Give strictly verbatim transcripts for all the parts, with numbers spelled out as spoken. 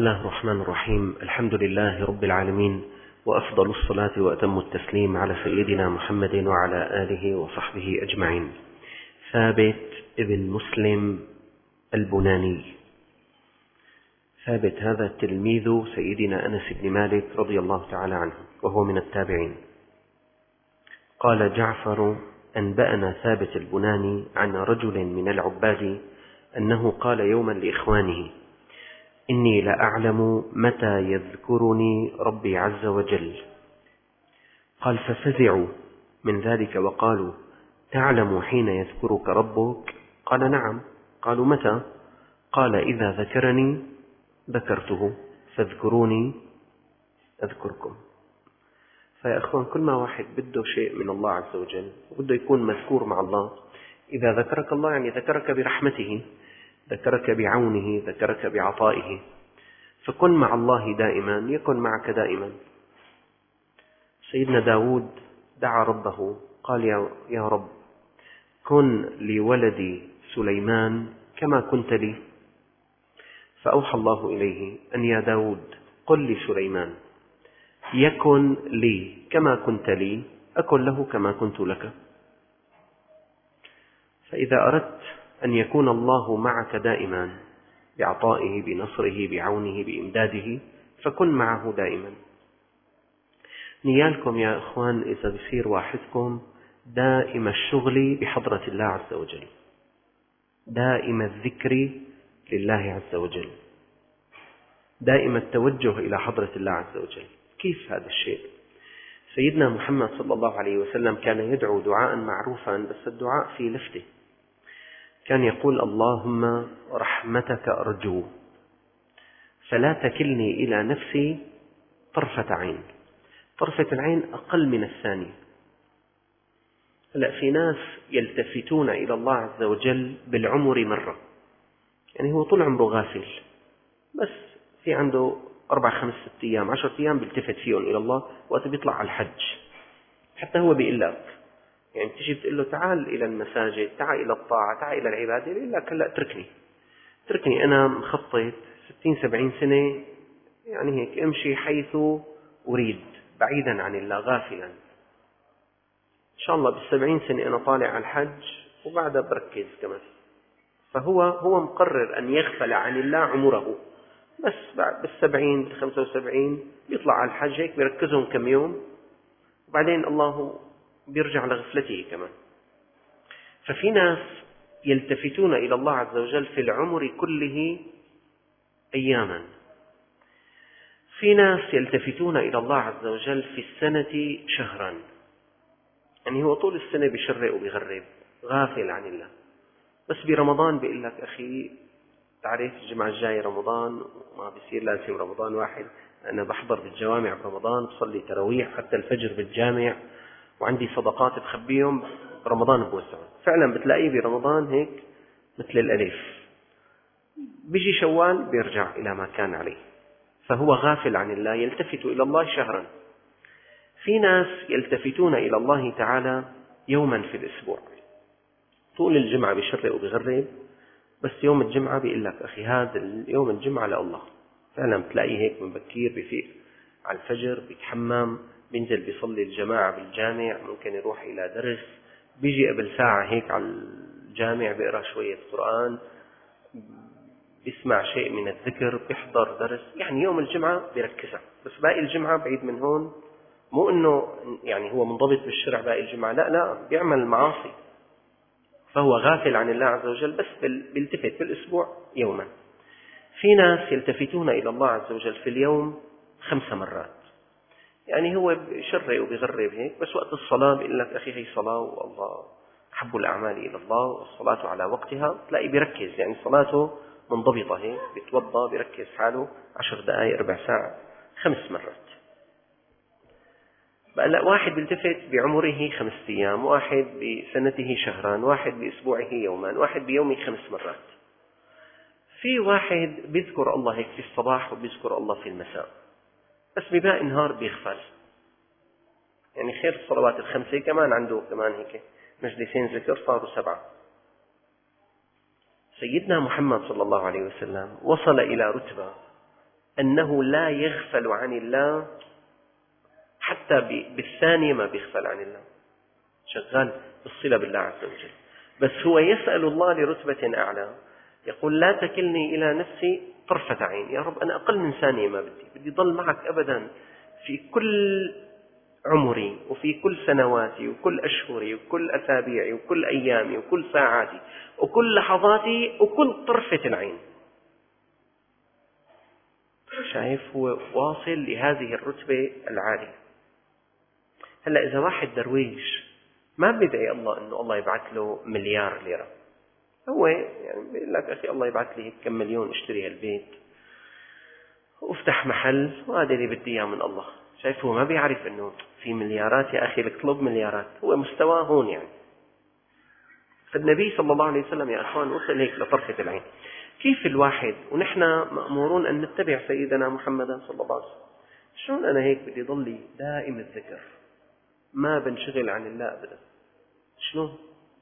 الله الرحمن الرحيم. الحمد لله رب العالمين، وأفضل الصلاة وأتم التسليم على سيدنا محمد وعلى آله وصحبه أجمعين. ثابت ابن مسلم البناني. ثابت هذا تلميذ سيدنا أنس بن مالك رضي الله تعالى عنه، وهو من التابعين. قال جعفر: أنبأنا ثابت البناني عن رجل من العباد أنه قال يوما لإخوانه: إني لأعلم متى يذكرني ربي عز وجل. قال: ففزعوا من ذلك وقالوا: تعلم حين يذكرك ربك؟ قال: نعم. قالوا: متى؟ قال: إذا ذكرني ذكرته، فاذكروني أذكركم. فيا أخوان، كل ما واحد بده شيء من الله عز وجل وبده يكون مذكور مع الله، إذا ذكرك الله يعني ذكرك برحمته، ذكرك بعونه، ذكرك بعطائه. فكن مع الله دائما يكن معك دائما. سيدنا داود دعا ربه قال: يا رب، كن لولدي سليمان كما كنت لي. فأوحى الله إليه أن يا داود قل لسليمان: يكن لي كما كنت لي أكن له كما كنت لك. فإذا أردت أن يكون الله معك دائما بعطائه، بنصره، بعونه، بإمداده، فكن معه دائما. نيالكم يا إخوان إذا بصير واحدكم دائم الشغل بحضرة الله عز وجل، دائم الذكر لله عز وجل، دائم التوجه إلى حضرة الله عز وجل. كيف هذا الشيء؟ سيدنا محمد صلى الله عليه وسلم كان يدعو دعاء معروفا، بس الدعاء فيه لفتة. كان يقول: اللهم رحمتك أرجو فلا تكلني إلى نفسي طرفة عين. طرفة العين أقل من الثانية. هلأ في ناس يلتفتون إلى الله عز وجل بالعمر مرة، يعني هو طول عمره غافل، بس في عنده أربع خمس ست أيام عشرة أيام بيلتفت فيهم إلى الله وقت بيطلع على الحج. حتى هو بيقول لك، يعني تجي بتقول له: تعال إلى المساجد، تعال إلى الطاعة، تعال إلى العبادة، يقول لك: هلأ اتركني اتركني أنا مخطط ستين سبعين سنة، يعني هيك امشي حيث أريد بعيدا عن الله غافلا. إن شاء الله بالسبعين سنة أنا طالع على الحج وبعدها بركز كمان. فهو هو مقرر أن يغفل عن الله عمره، بس بعد بالسبعين بالخمسة وسبعين بيطلع على الحج هيك بيركزهم كم يوم، وبعدين الله بيرجع لغفلته كمان. ففي ناس يلتفتون إلى الله عز وجل في العمر كله أياما. في ناس يلتفتون إلى الله عز وجل في السنة شهرا، يعني هو طول السنة بيشرق وبيغرب غافل عن الله، بس برمضان بيقول لك: أخي تعرف الجمعة الجاية رمضان وما بيصير لازم رمضان واحد، أنا بحضر بالجوامع برمضان، بصلي تراويح حتى الفجر بالجامع، وعندي صدقات بخبيهم برمضان بوزعهم. فعلا بتلاقيه برمضان هيك مثل الأليف، بيجي شوال بيرجع إلى ما كان عليه. فهو غافل عن الله، يلتفت إلى الله شهرا. في ناس يلتفتون إلى الله تعالى يوما في الأسبوع، طول الجمعة بيشرق وبيغرب، بس يوم الجمعة بيقول لك: أخي هذا يوم الجمعة لله. فعلا بتلاقيه هيك من بكير بيفيق على الفجر، بيتحمم، بينزل بيصلي الجماعة بالجامع، ممكن يروح إلى درس، بيجي قبل ساعة هيك على الجامع بيقرأ شوية قرآن، بيسمع شيء من الذكر، بيحضر درس. يعني يوم الجمعة بيركزها، بس باقي الجمعة بعيد من هون. مو إنه يعني هو منضبط بالشرع باقي الجمعة، لا لا، بيعمل معاصي. فهو غافل عن الله عز وجل، بس بيلتفت في الأسبوع يوما. في ناس يلتفتون إلى الله عز وجل في اليوم خمس مرات، يعني هو بيشرق وبيغرب هيك، بس وقت الصلاة بيقول لك: أخي هي صلاة والله أحب الأعمال إلى الله والصلاة على وقتها. تلاقي بيركز، يعني صلاته منضبطة هيك، بيتوضى بيركز حاله عشر دقائق ربع ساعة خمس مرات. بقى لا، واحد بيلتفت بعمره خمس أيام، واحد بسنته شهران، واحد بأسبوعه يومان، واحد بيومه خمس مرات. في واحد بيذكر الله هيك في الصباح وبيذكر الله في المساء، بس بباقي النهار بيغفل. يعني خير الصلوات الخمسة كمان عنده كمان هيك مجلسين ذكر، صاروا سبعة. سيدنا محمد صلى الله عليه وسلم وصل إلى رتبة أنه لا يغفل عن الله، حتى بالثانية ما بيغفل عن الله، شغال بالصلة بالله عز وجل. بس هو يسأل الله لرتبة أعلى، يقول لا تكلني إلى نفسي طرفة عين، يا رب أنا أقل من ثانية ما بدي بدي ضل معك أبدا في كل عمري وفي كل سنواتي وكل أشهري وكل أسابيعي وكل أيامي وكل ساعاتي وكل لحظاتي وكل طرفة العين. شايف هو واصل لهذه الرتبة العالية. هلأ إذا واحد درويش ما بدعي الله أنه الله يبعث له مليار ليرة، هو يعني بيقول لك أخي الله يبعث لي كم مليون اشتري هالبيت وافتح محل وهذا اللي بدي إياه من الله. شايف هو ما بيعرف أنه في مليارات يا أخي، لك طلب مليارات، هو مستواه هون يعني. فالنبي صلى الله عليه وسلم يا أخوان وصل هيك لطرفة العين. كيف الواحد ونحن مأمورون أن نتبع سيدنا محمدا صلى الله عليه وسلم، شلون أنا هيك بدي ضلي دائم الذكر ما بنشغل عن الله أبدا؟ شلون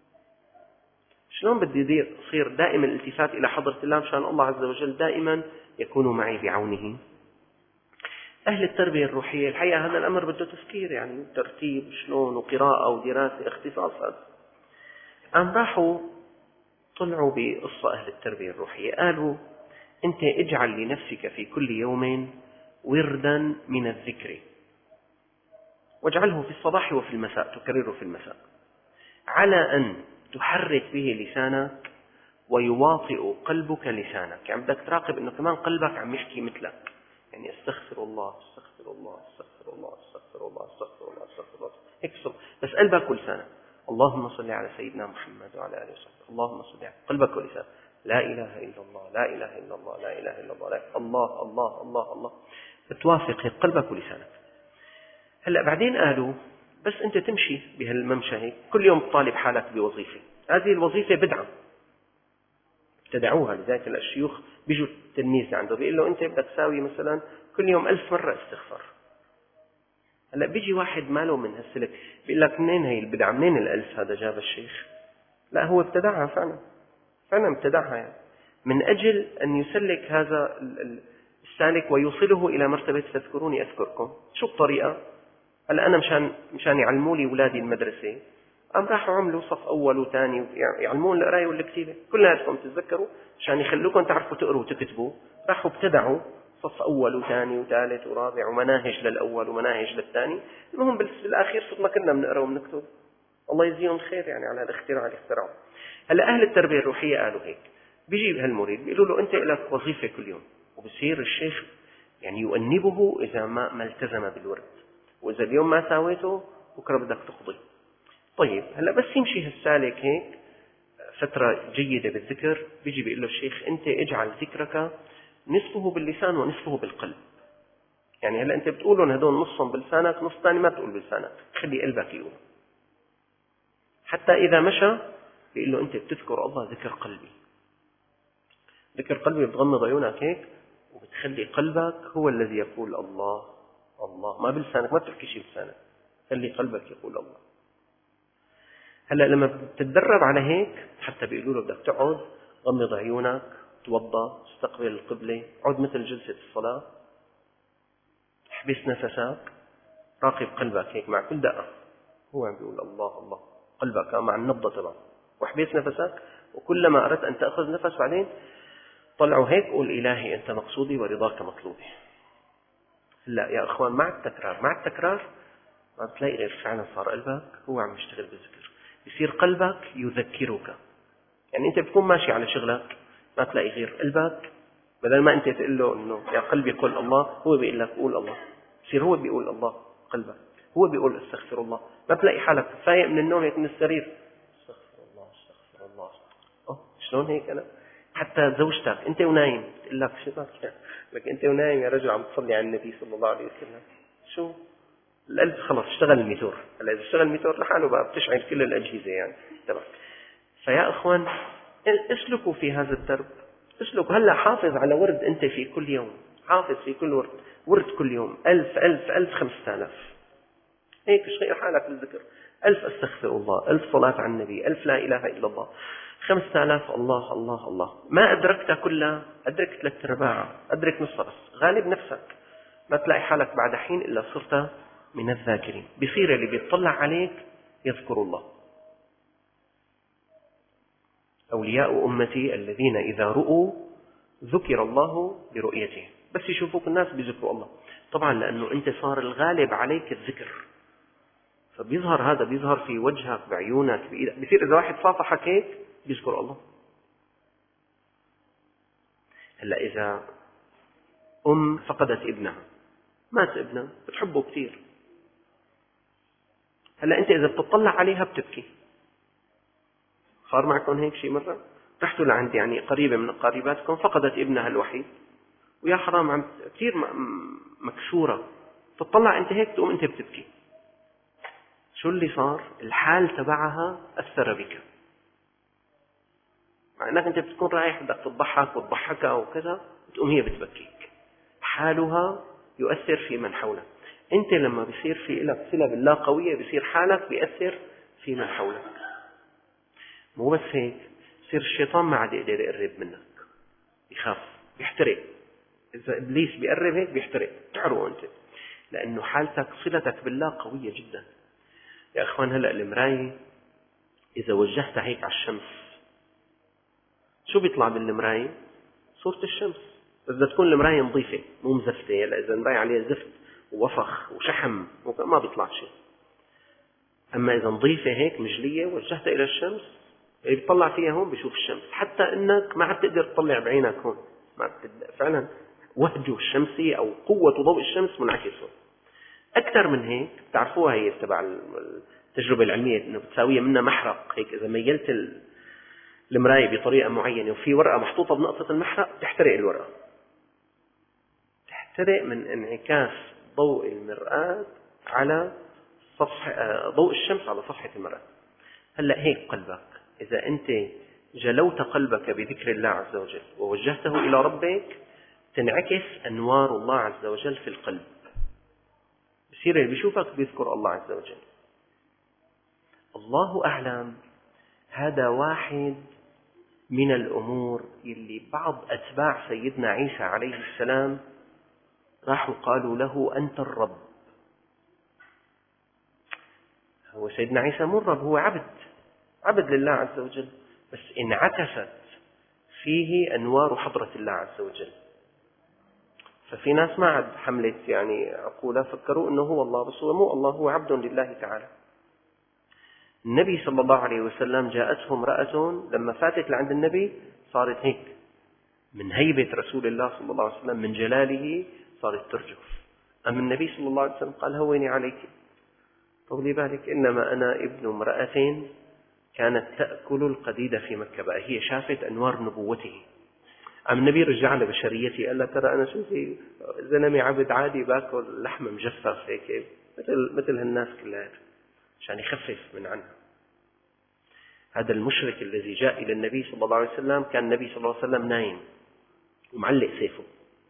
شلون بدي أصير دائما الالتفات إلى حضرة الله مشان الله عز وجل دائما يكون معي بعونه؟ أهل التربية الروحية الحقيقة هذا الأمر بده تفكير، يعني ترتيب شلون وقراءة ودراسة اختصاص. هذا أم راحوا طلعوا بقصة أهل التربية الروحية، قالوا أنت اجعل لنفسك في كل يوم وردا من الذكر، واجعله في الصباح وفي المساء، تكرره في المساء، على أن تحرك به لسانك ويواطئ قلبك لسانك. يعني بدك تراقب أنه كمان قلبك عم يحكي مثلك، يعني استغفر الله استغفر الله استغفر الله استغفر الله استغفر الله استغفر الله هيك صوت، بس قلبك ولسانك اللهم صل على سيدنا محمد وعلى آله وصحبه، اللهم صل على قلبك ولسانك، لا إله إلا الله لا إله إلا الله لا إله إلا الله لا الله الله الله الله، بتوافق قلبك ولسانك. هلأ بعدين قالوا بس أنت تمشي بهالممشى هيك كل يوم تطالب حالك بوظيفة، هذه الوظيفة بدعة ابتدعوها. لذلك الشيوخ بيجوا التلميذ عنده بيقول له أنت بدك تساوي مثلا كل يوم ألف مرة استغفار. هلا بيجي واحد ماله من هالسلك بيقول لك منين هي البدعة، منين الألف هذا جاب الشيخ؟ لا هو ابتدعها فعلا، فعلا ابتدعها يعني من أجل أن يسلك هذا السالك ويوصله إلى مرتبة تذكروني أذكركم. شو الطريقة؟ هلا أنا مشان مشان يعلموا لي أولادي المدرسة قام راحوا عملوا صف أول وثاني يعلمون القراية والكتابة، كلياتكم تتذكروا مشان يخلوكم تعرفوا تقروا وتكتبوا. راحوا ابتدعوا صف أول وثاني وثالث ورابع ومناهج للأول ومناهج للثاني. المهم بالآخير صرنا كنا بنقرأ وبنكتب. الله يجزيهم خير يعني على الاختراع اللي اخترعوه. هلا أهل التربية الروحية قالوا هيك، بيجي هالمريد بيقولوا له أنت لك وظيفة كل يوم، وبصير الشيخ يعني يؤنبه إذا ما ما التزم بالورد، وإذا اليوم ما ساويته بكرة بدك تقضي. طيب هلا بس يمشي هالسالك هيك فترة جيدة بالذكر، بيجي بيقول له الشيخ أنت اجعل ذكرك نصفه باللسان ونصفه بالقلب. يعني هلا أنت بتقولون هدول نصهم بلسانك نص ثاني ما تقول بلسانك، خلي قلبك يقول. حتى إذا مشى بيقول له أنت بتذكر الله ذكر قلبي. ذكر قلبي بتغمض عيونك هيك وبتخلي قلبك هو الذي يقول الله الله، ما بلسانك، ما بتحكي شيء بلسانك، خلي قلبك يقول الله. هلا لما بتتدرب على هيك حتى بيقولوا له بدك تقعد غمض عيونك، توضا، استقبل القبلة، عد مثل جلسة الصلاة، احبس نفسك، راقب قلبك هيك مع كل دقة هو عم بيقول الله الله، قلبك مع النبضة تبعه، واحبس نفسك، وكلما أردت أن تأخذ نفس بعدين طلعوا هيك قول إلهي أنت مقصودي ورضاك مطلوبي. لا يا أخوان مع التكرار مع التكرار ما بتلاقي غير فعلا صار قلبك هو عم يشتغل بالذكر، يصير قلبك يذكرك. يعني أنت بتكون ماشي على شغلك ما تلاقي غير قلبك، بدل ما أنت تقول له إنه يا قلبي قل الله، هو بيقول لك قول الله، يصير هو بيقول الله قلبك، هو بيقول استغفر الله. ما تلاقي حالك فايق من النوم هيك من السرير استغفر الله استغفر الله. أوه شلون هيك أنا؟ حتى زوجتك أنت ونايم تقول لك شو بك لك أنت ونايم يا رجل عم تصلي على النبي صلى الله عليه وسلم، شو القلب خلص اشتغل الميتور. هلا إذا اشتغل الميتور لحاله بقى بتشعل كل الأجهزة يعني تمام. فيا أخوان اسلكوا في هذا الدرب، اسلكوا. هلا حافظ على ورد أنت في كل يوم، حافظ في كل ورد ورد كل يوم ألف ألف ألف خمسة آلاف هيك شغل حالك بالذكر، ألف استغفر الله، ألف صلاة على النبي، ألف لا إله إلا الله. خمسة آلاف الله الله الله، ما أدركتها كلها، أدرك ثلاث أرباعها، أدرك نصها بس. غالب نفسك ما تلاقي حالك بعد حين إلا صرت من الذاكرين. بصير اللي بيطلع عليك يذكر الله. أولياء أمتي الذين إذا رؤوا ذكر الله برؤيته، بس يشوفوك الناس بيذكروا الله. طبعا لأنه أنت صار الغالب عليك الذكر، فبيظهر هذا، بيظهر في وجهك، بعيونك، بإيدك. بصير إذا واحد صافحك هيك بيذكر الله. هلا إذا أم فقدت ابنها، مات ابنها، بتحبه كثير، هلا أنت إذا بتطلع عليها بتبكي. صار معكم هيك شيء مرة؟ رحتوا لعند يعني قريبة من قريباتكم فقدت ابنها الوحيد، ويا حرام عم كثير مكسورة، تطلع أنت هيك تقوم أنت بتبكي. شو اللي صار؟ الحال تبعها أثر بك، مع أنك أنت بتكون رايح بدك تضحك وتضحكها وكذا، تقوم هي بتبكيك. حالها يؤثر في من حولك. أنت لما بيصير في لك صلة بالله قوية، بيصير حالك بيأثر في من حولك. مو بس هيك، يصير الشيطان ما عاد يقدر يقرب منك، يخاف، بيحترق. إذا إبليس بيقرب هيك بيحترق، تعرف أنت، لأنه حالتك صلتك بالله قوية جدا. يا أخوان هلأ المراية إذا وجهتها هيك على الشمس، شو بيطلع بالمراية؟ صورة الشمس. بس بدها تكون المراية نظيفة مو مزفتة. هلا إذا المراية عليها زفت ووفخ وشحم ما بيطلع شيء. أما إذا نظيفة هيك مجلية وجهتها إلى الشمس، اللي بيطلع فيها هون بيشوف الشمس، حتى إنك ما عاد تقدر تطلع بعينك هون. ما بتد... فعلا وهجه الشمسي أو قوة ضوء الشمس منعكسه. أكثر من هيك بتعرفوها هي تبع التجربة العلمية، إنه بتساويها منها محرق هيك. إذا ميلت المراية بطريقة معينة وفي ورقة محطوطة بنقطة المحرق، تحترق الورقة، تحترق من انعكاس ضوء المرآة على سطح ضوء الشمس على صفحة المرآة. هلأ هيك قلبك، إذا أنت جلوت قلبك بذكر الله عز وجل ووجهته إلى ربك، تنعكس أنوار الله عز وجل في القلب. بصير اللي بيشوفك بيذكر الله عز وجل. الله أعلم، هذا واحد من الأمور اللي بعض أتباع سيدنا عيسى عليه السلام راحوا قالوا له أنت الرب. هو سيدنا عيسى مو الرب، هو عبد، عبد لله عز وجل، بس انعكست فيه أنوار حضرة الله عز وجل. ففي ناس ما عاد حملت يعني عقولها، فكروا أنه هو الله، بس هو مو الله، هو عبد لله تعالى. النبي صلى الله عليه وسلم جاءته امرأة لما فاتت لعند النبي صارت هيك، من هيبة رسول الله صلى الله عليه وسلم، من جلاله صارت ترجف. أما النبي صلى الله عليه وسلم قال هوني عليك، طولي بالك، إنما أنا ابن امرأة كانت تأكل القديد في مكة. بقى هي شافت أنوار نبوته. أما النبي رجع لها بشريتي، قال لها ترى أنا شوفي زلمة عبد عادي باكل لحمة مجفف هيك مثل مثل هالناس كلها، عشان يخفف من عنها. هذا المشرك الذي جاء إلى النبي صلى الله عليه وسلم، كان النبي صلى الله عليه وسلم نايم ومعلق سيفه،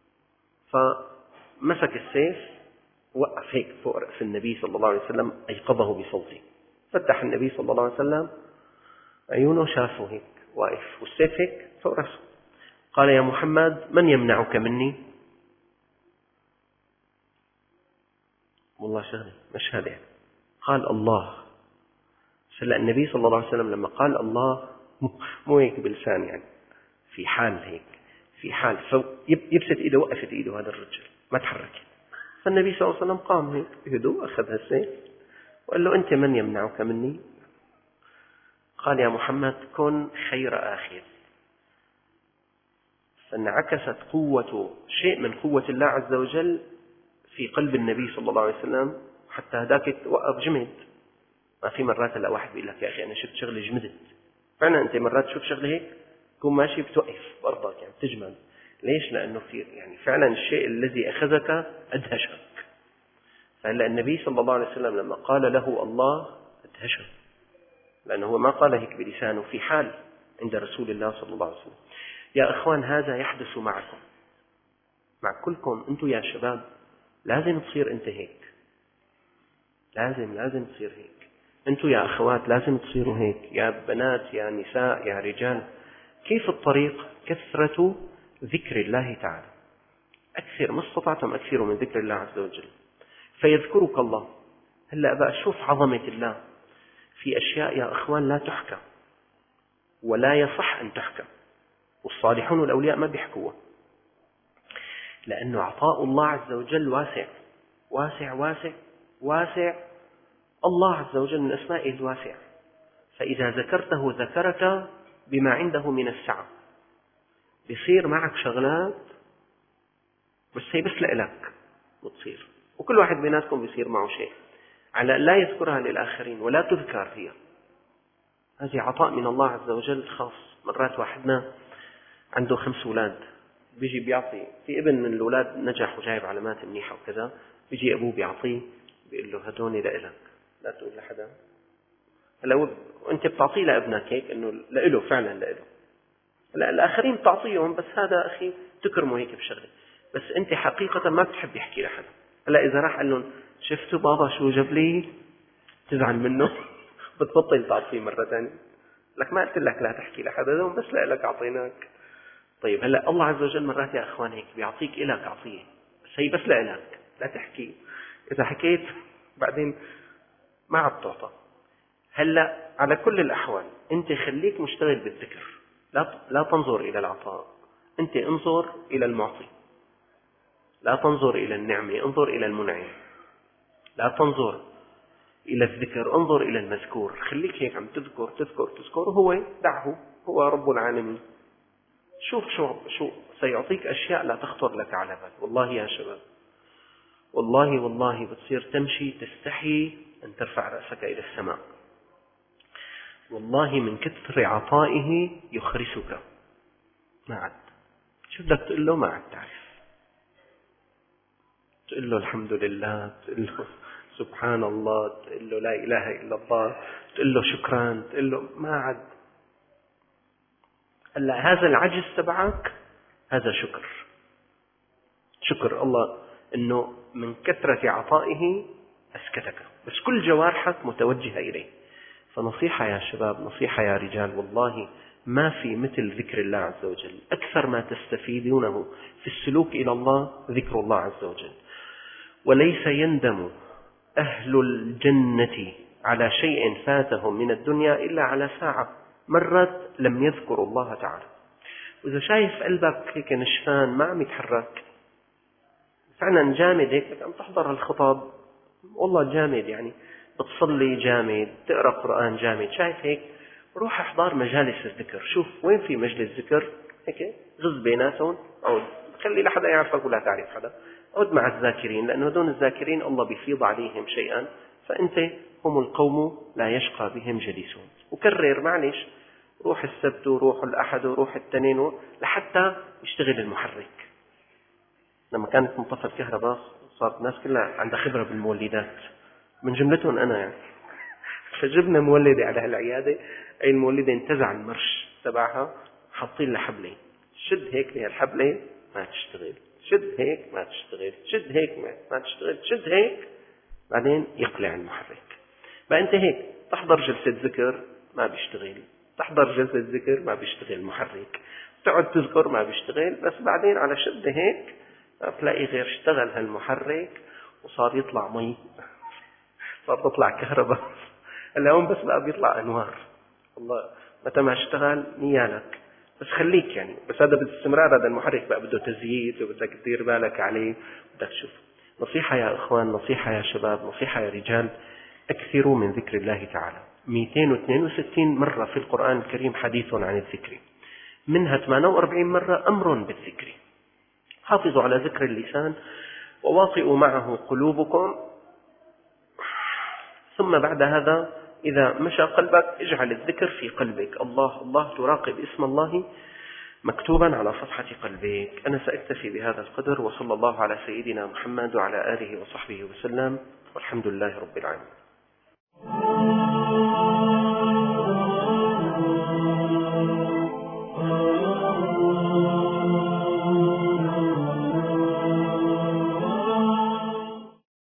فمسك السيف وقف هيك فوق رأس النبي صلى الله عليه وسلم، أيقظه بصوته. فتح النبي صلى الله عليه وسلم عيونه، شافه هيك واقف والسيف هيك فوق رأسه. قال يا محمد من يمنعك مني؟ والله شغلة مش هذا. قال الله. هلا النبي صلى الله عليه وسلم لما قال الله مو هيك بلسان، يعني في حال هيك، في حال يبسط ايده، وقفت ايده هذا الرجل ما تحرك. فالنبي صلى الله عليه وسلم قام هيك بهدوء، اخذ هالسيف وقال له انت من يمنعك مني؟ قال يا محمد كن خير آخذ. فانعكست قوة شيء من قوة الله عز وجل في قلب النبي صلى الله عليه وسلم، حتى هداك وقف جمد. ما في مرات هلا واحد بيقول لك يا أخي أنا شفت شغلة جمدت. فعلا أنت مرات تشوف شغلة هيك تكون ماشي بتوقف برضك، يعني بتجمد. ليش؟ لأنه في يعني فعلا الشيء الذي أخذك أدهشك. فهلا النبي صلى الله عليه وسلم لما قال له الله أدهشه، لأنه هو ما قال هيك بلسانه، في حال عند رسول الله صلى الله عليه وسلم. يا أخوان هذا يحدث معكم، مع كلكم أنتم يا شباب. لازم تصير أنت هيك، لازم لازم تصير هيك. أنتم يا أخوات لازم تصيروا هيك، يا بنات يا نساء يا رجال. كيف الطريق؟ كثرة ذكر الله تعالى، أكثر ما استطعتم أكثروا من ذكر الله عز وجل فيذكرك الله. هلأ بقى شوف عظمة الله في أشياء يا أخوان لا تحكى ولا يصح أن تحكى، والصالحون والأولياء ما بيحكوها، لأنه عطاء الله عز وجل واسع واسع واسع واسع. الله عز وجل من أسمائه الواسع، فإذا ذكرته ذكرك بما عنده من السعة. بيصير معك شغلات بس هي بس لإلك بتصير، وكل واحد بيناتكم بيصير معه شيء على لا يذكرها للآخرين ولا تذكر فيها. هذه عطاء من الله عز وجل خاص. مرات واحدنا عنده خمس أولاد، بيجي بيعطي في ابن من الأولاد نجح وجايب علامات منيحة وكذا، بيجي أبوه بيعطيه بيقول له هدوني لإلك لا تقول لحدا. لو أنت بتعطيه لابنك هيك إنه لإله فعلا لإله، لا الآخرين بتعطيهم بس هذا أخي تكرمه هيك بشغله، بس أنت حقيقة ما بتحب يحكي لحدا. هلا إذا راح قال لهم شفتوا بابا شو جاب لي تزعل منه بتبطل تعطيه مرة ثانية. لك ما قلت لك لا تحكي لحدا، دوم بس لك أعطيناك. طيب هلا الله عز وجل مرات يا أخوان هيك بيعطيك إلك أعطيه، بس هي بس لك لا تحكي. إذا حكيت بعدين ما عاد تعطى. هلا على كل الأحوال أنت خليك مشتغل بالذكر، لا لا تنظر إلى العطاء، أنت انظر إلى المعطي، لا تنظر إلى النعمة، انظر إلى المنعم. لا تنظر إلى الذكر، انظر إلى المذكور. خليك هيك عم تذكر تذكر تذكر، وهو دعه هو رب العالمين. شوف شو شو سيعطيك أشياء لا تخطر لك على بال. والله يا شباب، والله والله بتصير تمشي تستحي أن ترفع رأسك إلى السماء. والله من كثر عطائه يخرسك، ما عاد شو بدك تقول له؟ ما عاد تعرف تقول له الحمد لله، تقول له سبحان الله، تقول له لا إله إلا الله، تقول له شكرا، تقول له ما عاد. هلا هذا العجز تبعك هذا شكر، شكر الله إنه من كثرة عطائه أسكتك، بس كل جوارحك متوجهة إليه. فنصيحة يا شباب، نصيحة يا رجال، والله ما في مثل ذكر الله عز وجل. أكثر ما تستفيدونه في السلوك إلى الله ذكر الله عز وجل. وليس يندم أهل الجنة على شيء فاتهم من الدنيا إلا على ساعة مرت لم يذكروا الله تعالى. وإذا شايف قلبك هيك نشفان ما عم يتحرك فعلا جامد هيك، عم تحضر الخطاب والله جامد، يعني بتصلي جامد، تقرأ قرآن جامد، شايف هيك روح احضر مجالس الذكر. شوف وين في مجلس ذكر هيك غز بيناتهم، أو خلي لحدا يعرفك ولا تعرف حدا، عد مع الذاكرين، لأنه هذول الذاكرين الله بيفيض عليهم شيئا، فأنت هم القوم لا يشقى بهم جليسون. وكرر معلش، روح السبت وروح الأحد وروح التنين لحتى يشتغل المحرك. لما كانت منطفى الكهرباء صارت الناس كلها عندها خبرة بالمولدات، من جملتهم أنا يعني، فجبنا مولدة على هالعيادة، أي المولدة انتزع المرش تبعها، حاطين لها حبلة، شد هيك لها الحبلة ما تشتغل، شد هيك ما تشتغل، شد هيك ما تشتغل، شد هيك، بعدين يقلع المحرك. بقى أنت هيك تحضر جلسة ذكر ما بيشتغل، تحضر جلسة ذكر ما بيشتغل المحرك، تقعد تذكر ما بيشتغل، بس بعدين على شد هيك تلاقي غير اشتغل هالمحرك وصار يطلع مي، صار تطلع كهرباء. اليوم بس بقى بيطلع أنوار. والله متى ما اشتغل نيالك، بس خليك يعني، بس هذا باستمرار، هذا المحرك بقى بده تزييت وبدك تدير بالك عليه، بدك تشوف. نصيحة يا إخوان، نصيحة يا شباب، نصيحة يا رجال، أكثروا من ذكر الله تعالى. مئتين واثنين وستين مرة في القرآن الكريم حديث عن الذكر، منها ثمانية وأربعين مرة أمر بالذكر. حافظوا على ذكر اللسان وواطئوا معه قلوبكم. ثم بعد هذا إذا مشى قلبك اجعل الذكر في قلبك، الله الله، تراقب اسم الله مكتوبا على صفحة قلبك. أنا سأكتفي بهذا القدر، وصلى الله على سيدنا محمد وعلى آله وصحبه وسلم، والحمد لله رب العالمين.